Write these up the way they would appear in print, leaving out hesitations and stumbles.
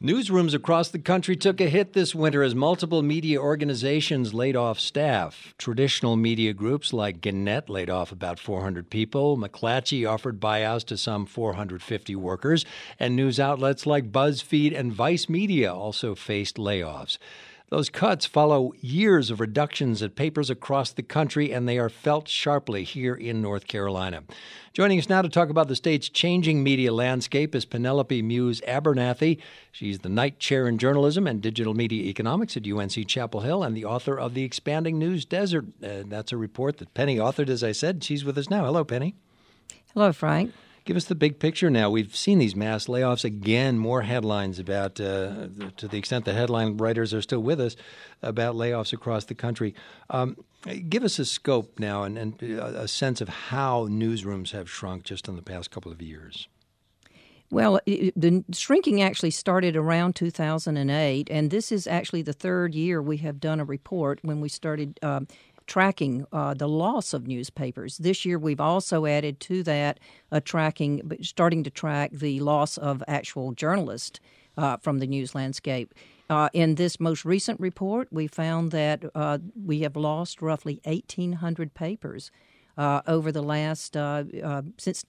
Newsrooms across the country took a hit this winter as multiple media organizations laid off staff. Traditional media groups like Gannett laid off about 400 people. McClatchy offered buyouts to some 450 workers. And news outlets like BuzzFeed and Vice Media also faced layoffs. Those cuts follow years of reductions at papers across the country, and they are felt sharply here in North Carolina. Joining us now to talk about the state's changing media landscape is Penelope Muse Abernathy. She's the Knight Chair in Journalism and Digital Media Economics at UNC Chapel Hill and the author of The Expanding News Desert. That's a report that Penny authored, as I said. She's with us now. Hello, Penny. Hello, Frank. Give us the big picture now. We've seen these mass layoffs again, more headlines about, to the extent the headline writers are still with us, about layoffs across the country. Give us a scope now and a sense of how newsrooms have shrunk just in the past couple of years. Well, the shrinking actually started around 2008, and this is actually the third year we have done a report when we started tracking the loss of newspapers. This year, we've also added to that starting to track the loss of actual journalists from the news landscape. In this most recent report, we found that we have lost roughly 1,800 papers over the last since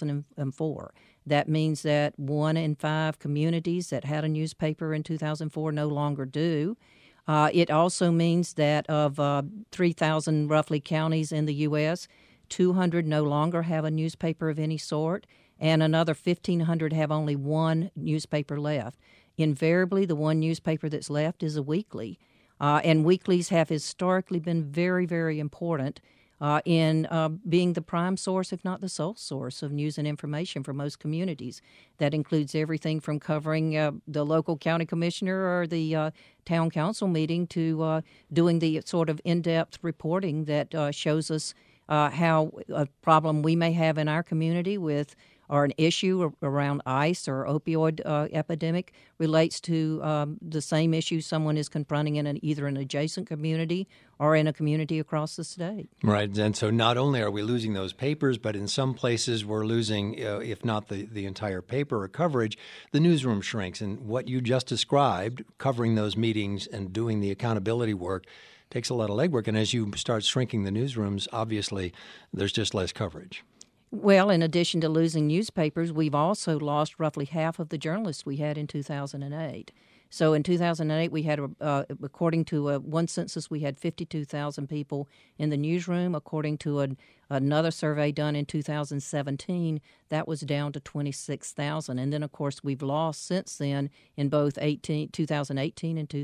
2004. That means that 1 in 5 communities that had a newspaper in 2004 no longer do. It also means that of 3,000 roughly counties in the U.S., 200 no longer have a newspaper of any sort, and another 1,500 have only one newspaper left. Invariably, the one newspaper that's left is a weekly, and weeklies have historically been very, very important in being the prime source, if not the sole source, of news and information for most communities. That includes everything from covering the local county commissioner or the town council meeting to doing the sort of in-depth reporting that shows us how a problem we may have in our community with or an issue around ICE or opioid epidemic relates to the same issue someone is confronting in either an adjacent community or in a community across the state. Right, and so not only are we losing those papers, but in some places we're losing, if not the entire paper or coverage, the newsroom shrinks. And what you just described, covering those meetings and doing the accountability work, takes a lot of legwork. And as you start shrinking the newsrooms, obviously there's just less coverage. Well, in addition to losing newspapers, we've also lost roughly half of the journalists we had in 2008. So in 2008, we had, according to one census, we had 52,000 people in the newsroom. According to another survey done in 2017, that was down to 26,000. And then, of course, we've lost since then in both 2018 and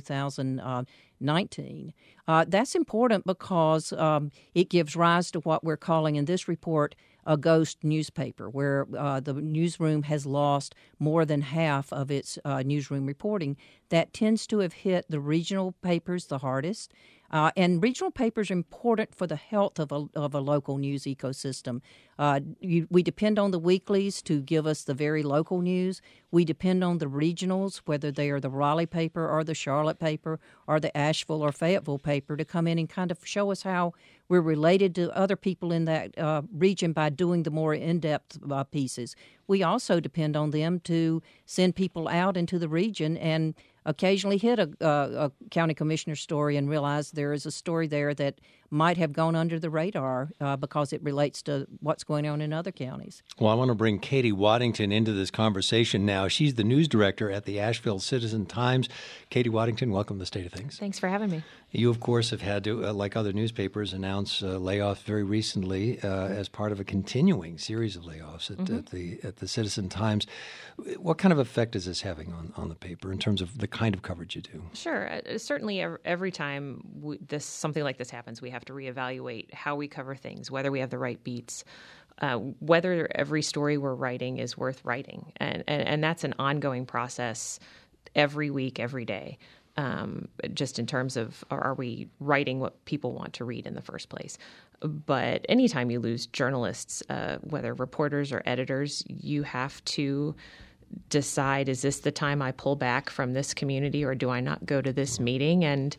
2019. That's important because it gives rise to what we're calling in this report a ghost newspaper, where the newsroom has lost more than half of its newsroom reporting. That tends to have hit the regional papers the hardest. And regional papers are important for the health of a local news ecosystem. We depend on the weeklies to give us the very local news. We depend on the regionals, whether they are the Raleigh paper or the Charlotte paper or the Asheville or Fayetteville paper, to come in and kind of show us how we're related to other people in that region by doing the more in-depth pieces. We also depend on them to send people out into the region and occasionally hit a county commissioner story and realize there is a story there that might have gone under the radar because it relates to what's going on in other counties. Well, I want to bring Katie Waddington into this conversation now. She's the news director at the Asheville Citizen-Times. Katie Waddington, welcome to the State of Things. Thanks for having me. You, of course, have had to, like other newspapers, announce layoffs very recently as part of a continuing series of layoffs at the Citizen-Times. What kind of effect is this having on the paper in terms of the kind of coverage you do? Sure. Certainly every time something like this happens, we have to reevaluate how we cover things, whether we have the right beats, whether every story we're writing is worth writing. And that's an ongoing process every week, every day. Just in terms of, are we writing what people want to read in the first place? But anytime you lose journalists, whether reporters or editors, you have to decide, is this the time I pull back from this community, or do I not go to this meeting? And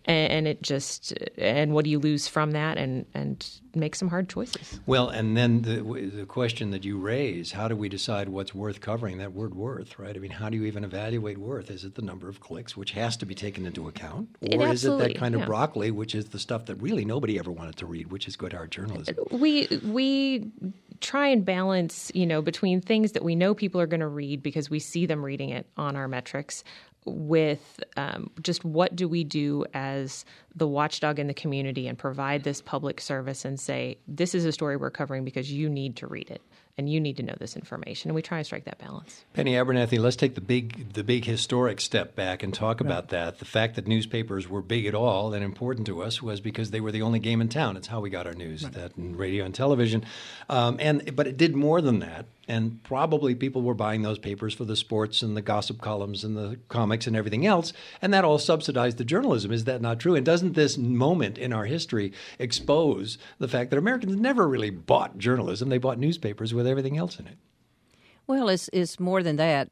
what do you lose from that, and make some hard choices. Well, and then the question that you raise, how do we decide what's worth covering? That word worth, right? I mean, how do you even evaluate worth? Is it the number of clicks, which has to be taken into account? Or is it that kind of broccoli, which is the stuff that really nobody ever wanted to read, which is good hard journalism? We try and balance, between things that we know people are going to read because we see them reading it on our metrics, with just what do we do as the watchdog in the community and provide this public service and say, this is a story we're covering because you need to read it and you need to know this information. And we try and strike that balance. Penny Abernathy, let's take the big historic step back and talk about that. The fact that newspapers were big at all and important to us was because they were the only game in town. It's how we got our news, that and radio and television. But it did more than that. And probably people were buying those papers for the sports and the gossip columns and the comics and everything else. And that all subsidized the journalism. Is that not true? And doesn't this moment in our history expose the fact that Americans never really bought journalism? They bought newspapers with everything else in it. Well, it's more than that.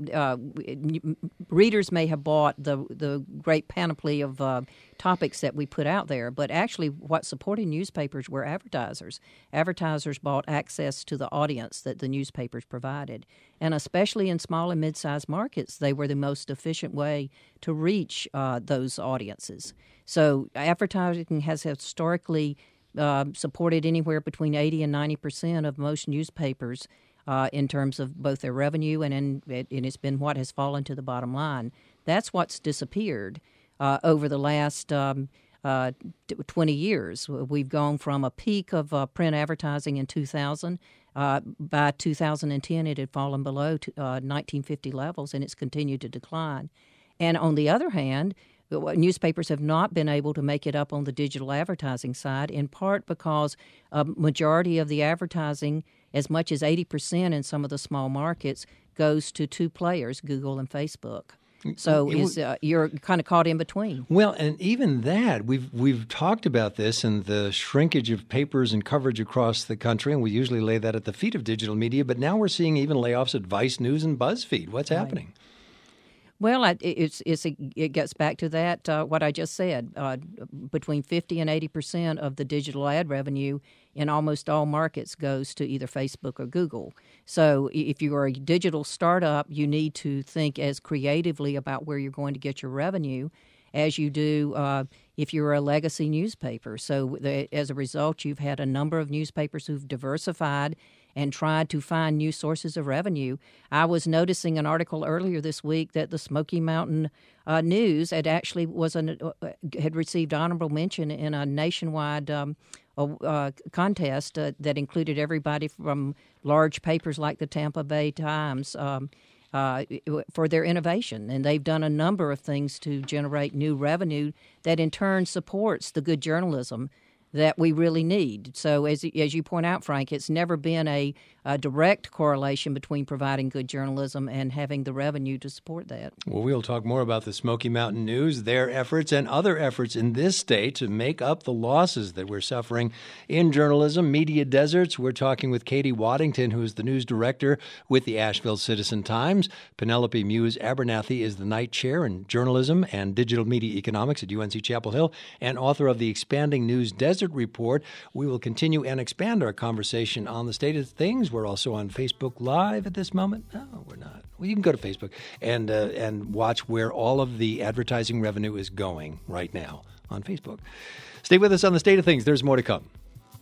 Readers may have bought the great panoply of topics that we put out there, but actually what supported newspapers were advertisers. Advertisers bought access to the audience that the newspapers provided. And especially in small and mid-sized markets, they were the most efficient way to reach those audiences. So advertising has historically supported anywhere between 80 and 90% of most newspapers in terms of both their revenue and it's been what has fallen to the bottom line. That's what's disappeared over the last 20 years. We've gone from a peak of print advertising in 2000. By 2010, it had fallen below 1950 levels, and it's continued to decline. And on the other hand, newspapers have not been able to make it up on the digital advertising side, in part because a majority of the advertising, as much as 80% in some of the small markets, goes to two players, Google and Facebook. So you're kind of caught in between. Well, and even that, we've talked about this and the shrinkage of papers and coverage across the country, and we usually lay that at the feet of digital media, but now we're seeing even layoffs at Vice News and BuzzFeed. What's happening? Well, it gets back to that, what I just said. Between 50 and 80% of the digital ad revenue in almost all markets goes to either Facebook or Google. So if you are a digital startup, you need to think as creatively about where you're going to get your revenue as you do if you're a legacy newspaper. So as a result, you've had a number of newspapers who've diversified and tried to find new sources of revenue. I was noticing an article earlier this week that the Smoky Mountain News had actually had received honorable mention in a nationwide contest that included everybody from large papers like the Tampa Bay Times for their innovation. And they've done a number of things to generate new revenue that in turn supports the good journalism that we really need. So as you point out, Frank, it's never been a direct correlation between providing good journalism and having the revenue to support that. Well, we'll talk more about the Smoky Mountain News, their efforts, and other efforts in this state to make up the losses that we're suffering in journalism, media deserts. We're talking with Katie Waddington, who is the news director with the Asheville Citizen-Times. Penelope Muse Abernathy is the night chair in journalism and digital media economics at UNC Chapel Hill and author of the Expanding News Desert Report. We will continue and expand our conversation on the state of things. We're also on Facebook Live at this moment. No, we're not. Well, you can go to Facebook and watch where all of the advertising revenue is going right now on Facebook. Stay with us on the state of things. There's more to come.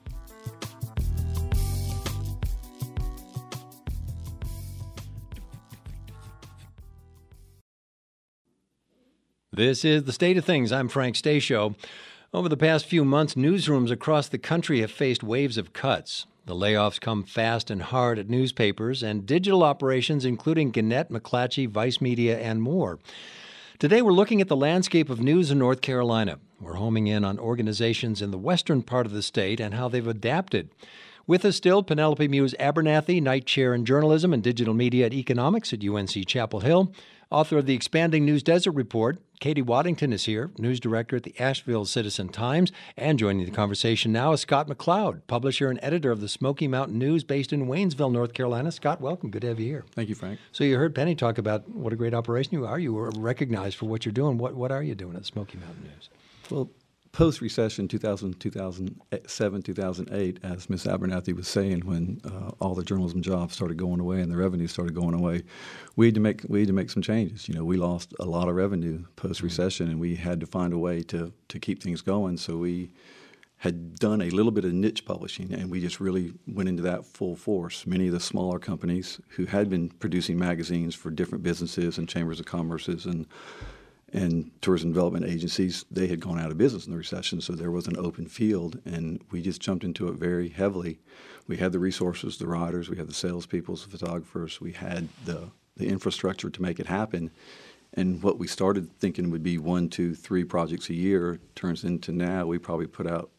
This is the state of things. I'm Frank Stasio. Over the past few months, newsrooms across the country have faced waves of cuts. The layoffs come fast and hard at newspapers and digital operations, including Gannett, McClatchy, Vice Media, and more. Today, we're looking at the landscape of news in North Carolina. We're homing in on organizations in the western part of the state and how they've adapted. With us still, Penelope Muse Abernathy, Knight Chair in Journalism and Digital Media at Economics at UNC Chapel Hill. Author of the Expanding News Desert Report. Katie Waddington is here, news director at the Asheville Citizen-Times. And joining the conversation now is Scott McLeod, publisher and editor of the Smoky Mountain News based in Waynesville, North Carolina. Scott, welcome. Good to have you here. Thank you, Frank. So you heard Penny talk about what a great operation you are. You were recognized for what you're doing. What are you doing at Smoky Mountain News? Well, post-recession, 2007, 2008, as Ms. Abernathy was saying, when all the journalism jobs started going away and the revenue started going away, we had to make some changes. You know, we lost a lot of revenue post-recession, and we had to find a way to keep things going. So we had done a little bit of niche publishing, and we just really went into that full force. Many of the smaller companies who had been producing magazines for different businesses and chambers of commerces and tourism development agencies, they had gone out of business in the recession, so there was an open field, and we just jumped into it very heavily. We had the resources, the writers, we had the salespeople, the photographers, we had the infrastructure to make it happen. And what we started thinking would be 1, 2, 3 projects a year turns into now we probably put out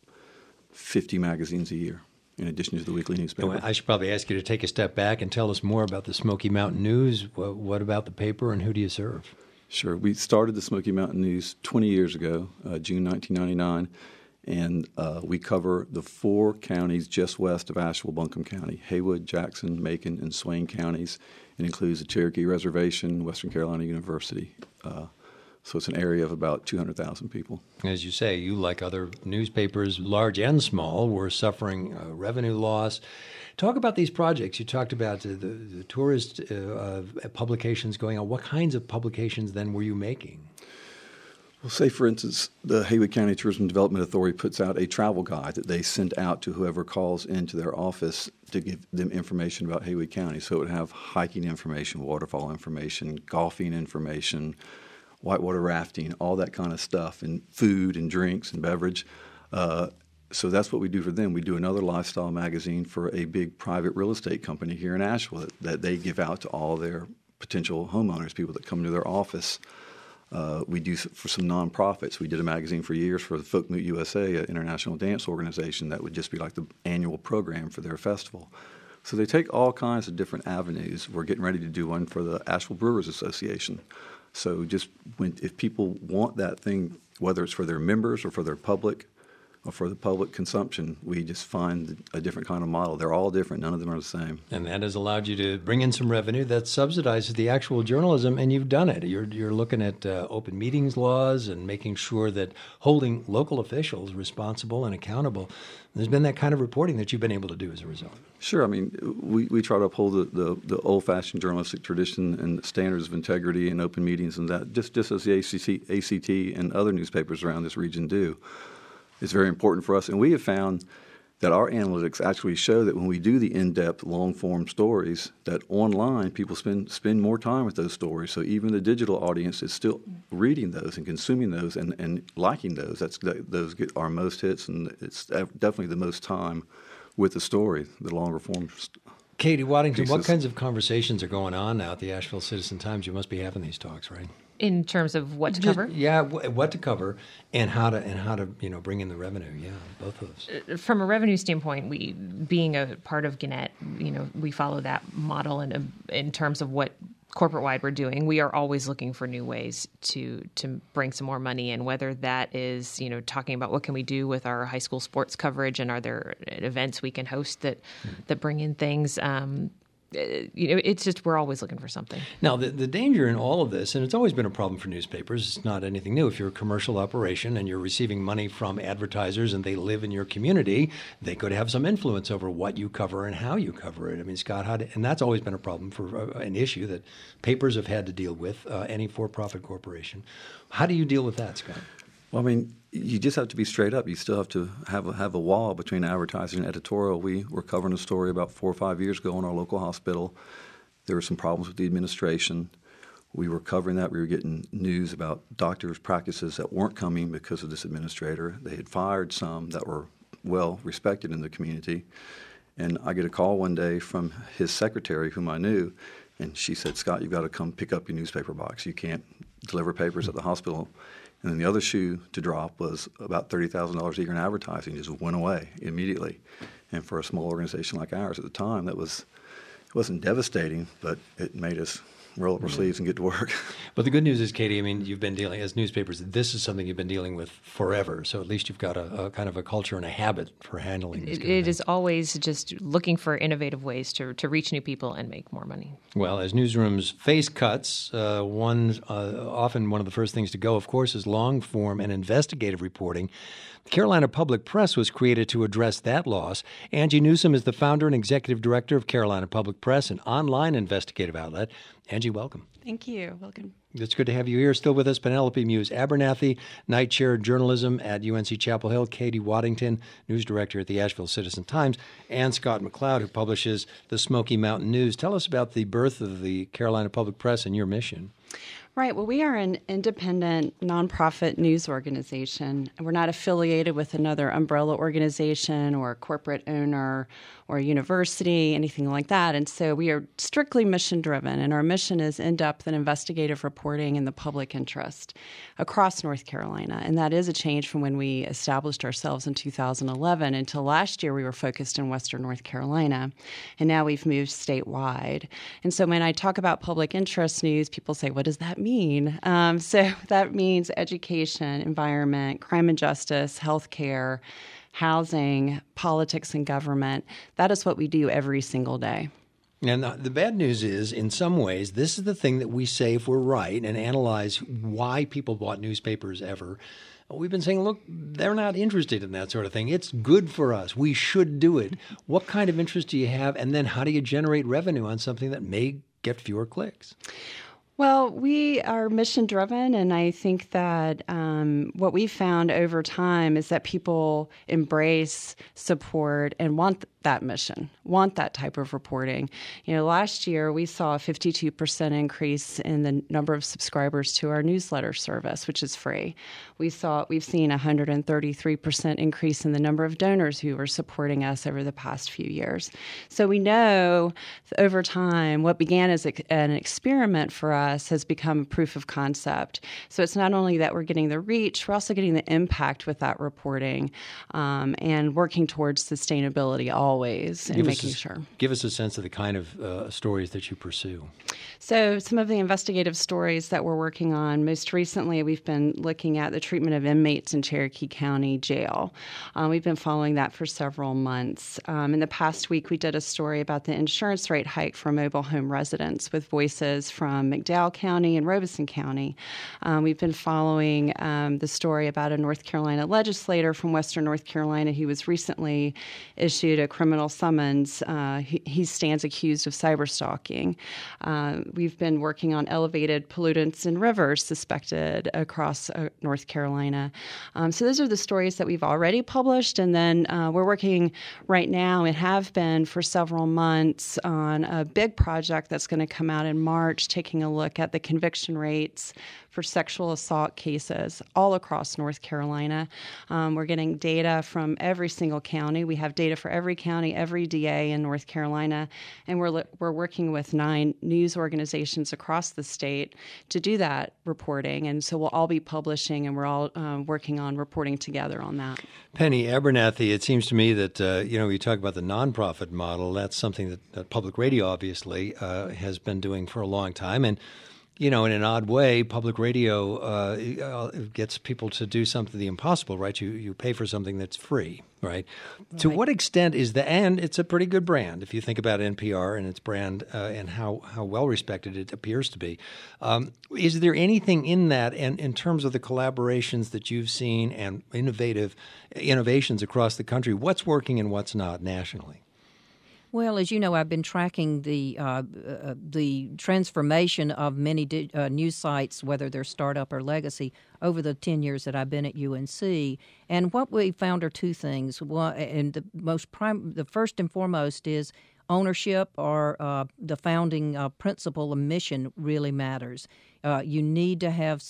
50 magazines a year, in addition to the weekly newspaper. I should probably ask you to take a step back and tell us more about the Smoky Mountain News. What about the paper, and who do you serve? Sure. We started the Smoky Mountain News 20 years ago, June 1999, and we cover the 4 counties just west of Asheville-Buncombe County, Haywood, Jackson, Macon, and Swain counties. It includes the Cherokee Reservation, Western Carolina University. So it's an area of about 200,000 people. As you say, you, like other newspapers, large and small, were suffering revenue loss. Talk about these projects. You talked about the tourist publications going on. What kinds of publications then were you making? Well, say, for instance, the Haywood County Tourism Development Authority puts out a travel guide that they send out to whoever calls into their office to give them information about Haywood County. So it would have hiking information, waterfall information, golfing information, whitewater rafting, all that kind of stuff, and food and drinks and beverage. So that's what we do for them. We do another lifestyle magazine for a big private real estate company here in Asheville that they give out to all their potential homeowners, people that come to their office. We do for some nonprofits. We did a magazine for years for the Folkmoot USA, an international dance organization that would just be like the annual program for their festival. So they take all kinds of different avenues. We're getting ready to do one for the Asheville Brewers Association. So if people want that thing, whether it's for their members or for their public, or for the public consumption, we just find a different kind of model. They're all different. None of them are the same. And that has allowed you to bring in some revenue that subsidizes the actual journalism, and you've done it. You're looking at open meetings laws and making sure that holding local officials responsible and accountable. There's been that kind of reporting that you've been able to do as a result. Sure. I mean, we try to uphold the old-fashioned journalistic tradition and standards of integrity and open meetings and that, just as the ACT and other newspapers around this region do. It's very important for us, and we have found that our analytics actually show that when we do the in-depth, long-form stories, that online people spend more time with those stories. So even the digital audience is still reading those and consuming those and liking those. Those get our most hits, and it's definitely the most time with the story, the longer form. Katie Waddington, pieces. What kinds of conversations are going on now at the Asheville Citizen-Times? You must be having these talks, right? In terms of what to cover? Yeah, what to cover and how to bring in the revenue. Yeah, both of those. From a revenue standpoint, we, being a part of Gannett, we follow that model in terms of what corporate-wide we're doing. We are always looking for new ways to bring some more money in, whether that is, talking about what can we do with our high school sports coverage and are there events we can host that bring in things. It's just we're always looking for something. Now, the danger in all of this, and it's always been a problem for newspapers, it's not anything new. If you're a commercial operation and you're receiving money from advertisers and they live in your community, they could have some influence over what you cover and how you cover it. I mean, Scott, and that's always been a problem for an issue that papers have had to deal with, any for-profit corporation. How do you deal with that, Scott? Well, I mean, you just have to be straight up. You still have to have a wall between advertising and editorial. We were covering a story about 4 or 5 years ago in our local hospital. There were some problems with the administration. We were covering that. We were getting news about doctors' practices that weren't coming because of this administrator. They had fired some that were well respected in the community. And I get a call one day from his secretary, whom I knew, and she said, "Scott, you've got to come pick up your newspaper box. You can't deliver papers at the hospital." And then the other shoe to drop was about $30,000 a year in advertising just went away immediately. And for a small organization like ours at the time, it wasn't devastating, but it made us roll up our sleeves and get to work. But the good news is, Katie, I mean, you've been dealing, as newspapers, this is something you've been dealing with forever. So at least you've got a kind of a culture and a habit for handling this. It is always just looking for innovative ways to reach new people and make more money. Well, as newsrooms face cuts, often one of the first things to go, of course, is long-form and investigative reporting. The Carolina Public Press was created to address that loss. Angie Newsom is the founder and executive director of Carolina Public Press, an online investigative outlet. Angie, welcome. Thank you. Welcome. It's good to have you here. Still with us, Penelope Muse Abernathy, Night Chair of Journalism at UNC Chapel Hill, Katie Waddington, news director at the Asheville Citizen-Times, and Scott McLeod, who publishes the Smoky Mountain News. Tell us about the birth of the Carolina Public Press and your mission. Right. Well, we are an independent nonprofit news organization. We're not affiliated with another umbrella organization or a corporate owner or a university, anything like that. And so we are strictly mission-driven, and our mission is in-depth and investigative reporting in the public interest across North Carolina. And that is a change from when we established ourselves in 2011. Until last year, we were focused in Western North Carolina, and now we've moved statewide. And so when I talk about public interest news, people say, what does that mean? So that means education, environment, crime and justice, healthcare, housing, politics, and government. That is what we do every single day. And the bad news is, in some ways, this is the thing that we say if we're right and analyze why people bought newspapers ever. We've been saying, look, they're not interested in that sort of thing. It's good for us. We should do it. What kind of interest do you have? And then how do you generate revenue on something that may get fewer clicks? Well, we are mission-driven, and I think that what we've found over time is that people embrace, support, and want that mission, want that type of reporting. You know, last year we saw a 52% increase in the number of subscribers to our newsletter service, which is free. We've seen a 133% increase in the number of donors who are supporting us over the past few years. So we know over time what began as an experiment for us has become proof of concept. So it's not only that we're getting the reach, we're also getting the impact with that reporting and working towards sustainability always and making sure. Give us a sense of the kind of stories that you pursue. So some of the investigative stories that we're working on, most recently we've been looking at the treatment of inmates in Cherokee County Jail. We've been following that for several months. In the past week, we did a story about the insurance rate hike for mobile home residents with voices from McDowell County and Robeson County. We've been following the story about a North Carolina legislator from Western North Carolina who was recently issued a criminal summons. He stands accused of cyberstalking. We've been working on elevated pollutants in rivers suspected across North Carolina. So those are the stories that we've already published, and then we're working right now and have been for several months on a big project that's going to come out in March, taking a look at the conviction rates for sexual assault cases all across North Carolina. We're getting data from every single county. We have data for every county, every DA in North Carolina, and we're working with 9 news organizations across the state to do that reporting. And so we'll all be publishing, and we're all working on reporting together on that. Penny Abernathy, it seems to me that, you talk about the nonprofit model. That's something that public radio obviously has been doing for a long time. And in an odd way, public radio gets people to do something the impossible, right? You pay for something that's free, right? To what extent is and it's a pretty good brand if you think about NPR and its brand and how well respected it appears to be. Is there anything in that, and in terms of the collaborations that you've seen and innovations across the country, what's working and what's not nationally? Well, as you know, I've been tracking the transformation of many news sites, whether they're startup or legacy, over the 10 years that I've been at UNC. And what we found are two things. One, and the first and foremost is ownership, or the founding principle of mission really matters. You need to have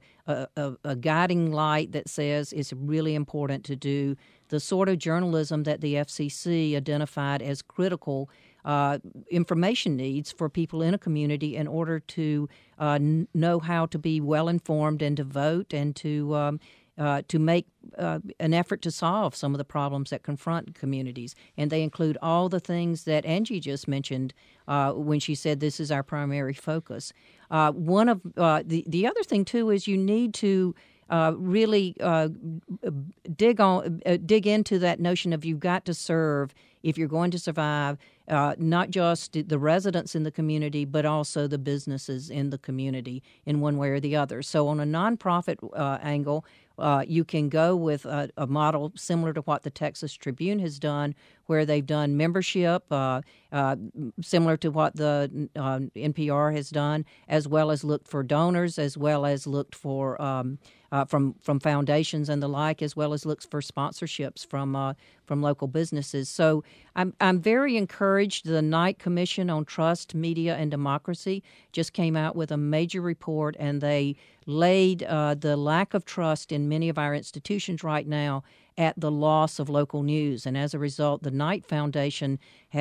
a guiding light that says it's really important to do the sort of journalism that the FCC identified as critical information needs for people in a community in order to know how to be well informed and to vote and to to make an effort to solve some of the problems that confront communities. And they include all the things that Angie just mentioned when she said this is our primary focus. One of the other thing, too, is you need to really dig into that notion of you've got to serve if you're going to survive, not just the residents in the community, but also the businesses in the community in one way or the other. So on a nonprofit angle, you can go with a model similar to what the Texas Tribune has done, where they've done membership, similar to what the NPR has done, as well as looked for donors, as well as looked for from foundations and the like, as well as looks for sponsorships from local businesses. So I'm very encouraged. The Knight Commission on Trust, Media, and Democracy just came out with a major report, and they laid the lack of trust in many of our institutions right now at the loss of local news. And as a result, the Knight Foundation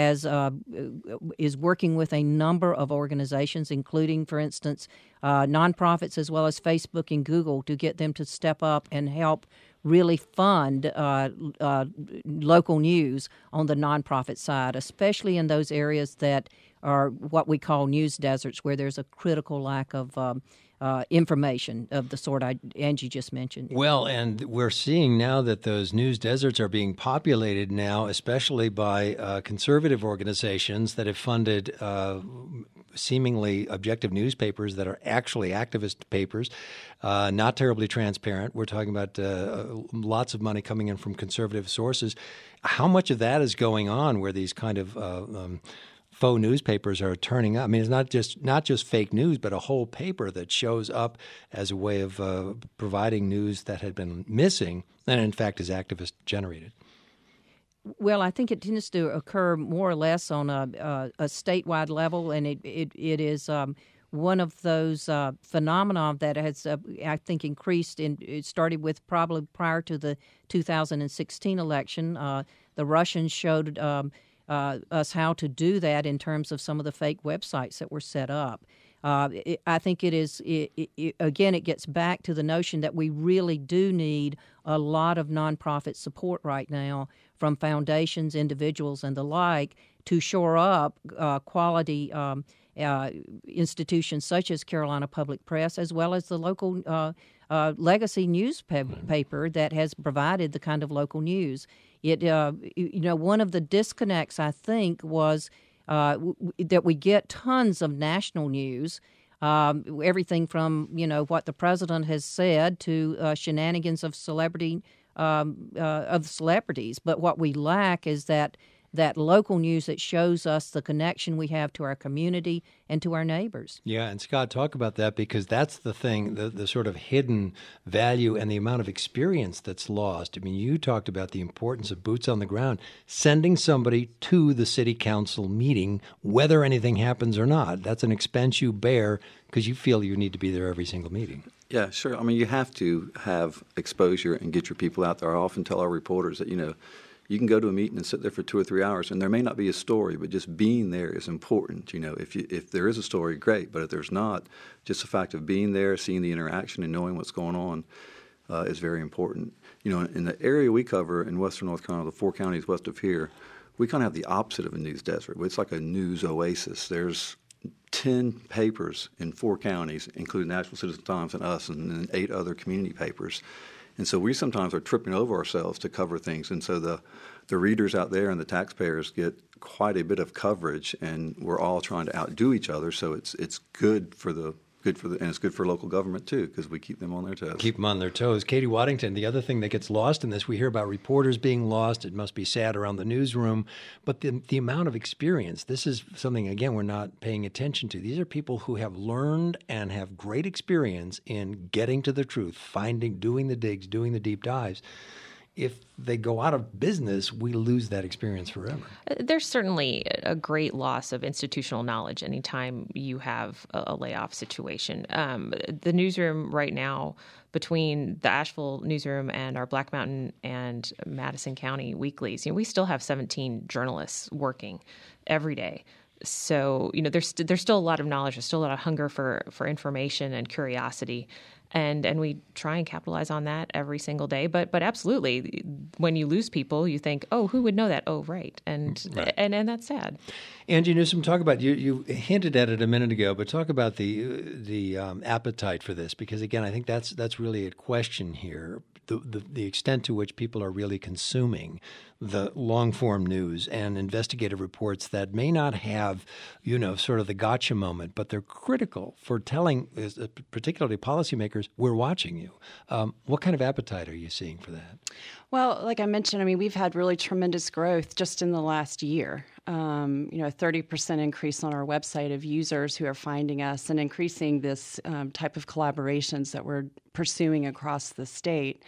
is working with a number of organizations, including, for instance, nonprofits as well as Facebook and Google, to get them to step up and help really fund local news on the nonprofit side, especially in those areas that are what we call news deserts, where there's a critical lack of information of the sort Angie just mentioned. Well, and we're seeing now that those news deserts are being populated now, especially by conservative organizations that have funded seemingly objective newspapers that are actually activist papers, not terribly transparent. We're talking about lots of money coming in from conservative sources. How much of that is going on where these kind of faux newspapers are turning up? I mean, it's not just fake news, but a whole paper that shows up as a way of providing news that had been missing and, in fact, is activist generated. Well, I think it tends to occur more or less on a statewide level, and it is one of those phenomena that has, I think, increased. It started with probably prior to the 2016 election. The Russians showed us how to do that in terms of some of the fake websites that were set up. I think again, it gets back to the notion that we really do need a lot of nonprofit support right now from foundations, individuals, and the like to shore up quality institutions such as Carolina Public Press, as well as the local legacy newspaper that has provided the kind of local news. One of the disconnects, I think, was that we get tons of national news, everything from what the president has said to shenanigans of celebrities. But what we lack is that local news that shows us the connection we have to our community and to our neighbors. Yeah, and Scott, talk about that, because that's the thing, the sort of hidden value and the amount of experience that's lost. I mean, you talked about the importance of boots on the ground, sending somebody to the city council meeting, whether anything happens or not. That's an expense you bear because you feel you need to be there every single meeting. Yeah, sure. I mean, you have to have exposure and get your people out there. I often tell our reporters that, you can go to a meeting and sit there for 2 or 3 hours, and there may not be a story, but just being there is important. If there is a story, great, but if there's not, just the fact of being there, seeing the interaction, and knowing what's going on is very important. In the area we cover in western North Carolina, the 4 counties west of here, we kind of have the opposite of a news desert. It's like a news oasis. There's 10 papers in 4 counties, including Nashville Citizen-Times and us, and then 8 other community papers. And so we sometimes are tripping over ourselves to cover things. And so the readers out there and the taxpayers get quite a bit of coverage, and we're all trying to outdo each other. So it's good for and it's good for local government too, because we keep them on their toes. Keep them on their toes. Katie Waddington, the other thing that gets lost in this, we hear about reporters being lost. It must be sad around the newsroom, but the amount of experience. This is something, again, we're not paying attention to. These are people who have learned and have great experience in getting to the truth, doing the digs, doing the deep dives. If they go out of business, we lose that experience forever. There's certainly a great loss of institutional knowledge anytime you have a layoff situation. The newsroom right now, between the Asheville newsroom and our Black Mountain and Madison County weeklies, we still have 17 journalists working every day. So, there's still a lot of knowledge. There's still a lot of hunger for information and curiosity. and we try and capitalize on that every single day. But absolutely, when you lose people, you think, oh, who would know that? Oh, right, and that's sad. Angie Newsom, talk about you hinted at it a minute ago, but talk about the appetite for this, because again, I think that's really a question here. The extent to which people are really consuming the long-form news and investigative reports that may not have, sort of the gotcha moment, but they're critical for telling, particularly policymakers, we're watching you. What kind of appetite are you seeing for that? Well, like I mentioned, we've had really tremendous growth just in the last year. A 30% increase on our website of users who are finding us and increasing this type of collaborations that we're pursuing across the state.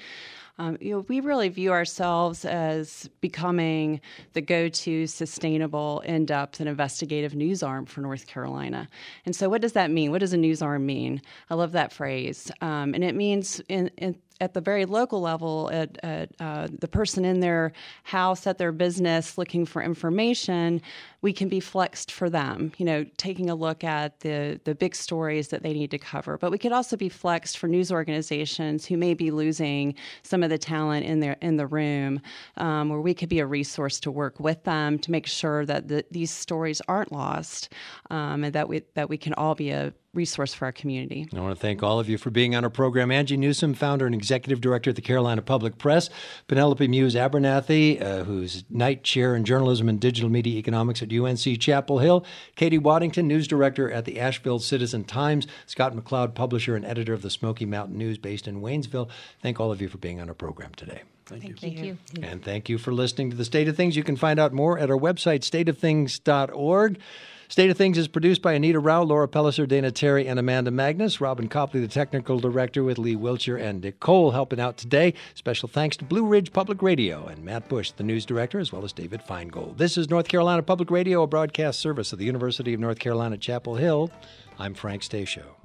We really view ourselves as becoming the go-to sustainable, in-depth, and investigative news arm for North Carolina. And so what does that mean? What does a news arm mean? I love that phrase. And it means at the very local level, at the person in their house, at their business, looking for information, we can be flexed for them, taking a look at the big stories that they need to cover. But we could also be flexed for news organizations who may be losing some of the talent in the room, where we could be a resource to work with them to make sure that these stories aren't lost, and that we can all be a resource for our community. I want to thank all of you for being on our program. Angie Newsom, founder and executive director at the Carolina Public Press. Penelope Muse Abernathy, who's Knight Chair in Journalism and Digital Media Economics at UNC Chapel Hill. Katie Waddington, news director at the Asheville Citizen-Times. Scott McLeod, publisher and editor of the Smoky Mountain News based in Waynesville. Thank all of you for being on our program today. Thank you. And thank you for listening to The State of Things. You can find out more at our website, stateofthings.org. State of Things is produced by Anita Rao, Laura Pelliser, Dana Terry, and Amanda Magnus. Robin Copley, the technical director, with Lee Wiltshire and Dick Cole helping out today. Special thanks to Blue Ridge Public Radio and Matt Bush, the news director, as well as David Feingold. This is North Carolina Public Radio, a broadcast service of the University of North Carolina, Chapel Hill. I'm Frank Stasio.